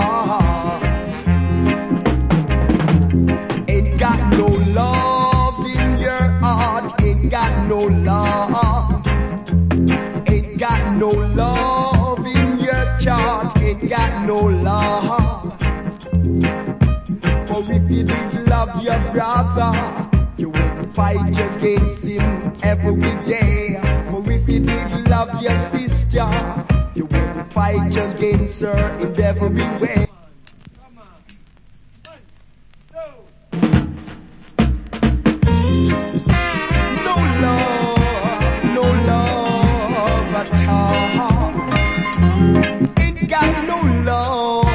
Ain't got no love in your heart, ain't got no love. Ain't got no love in your chart, ain't got no love. For if you did love your brother, you wouldn't fight against him every day. For if you did love your sister, you wouldn't fight against her in every way. No love at all. Ain't got no love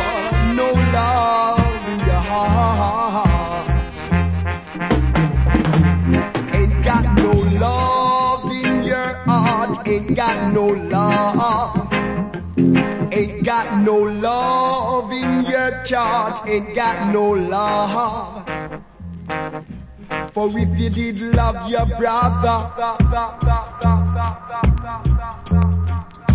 in your heart. Ain't got no love in your heart. Ain't got no love. Ain't got no love in your chart. Ain't got no love. For if you did love your brother,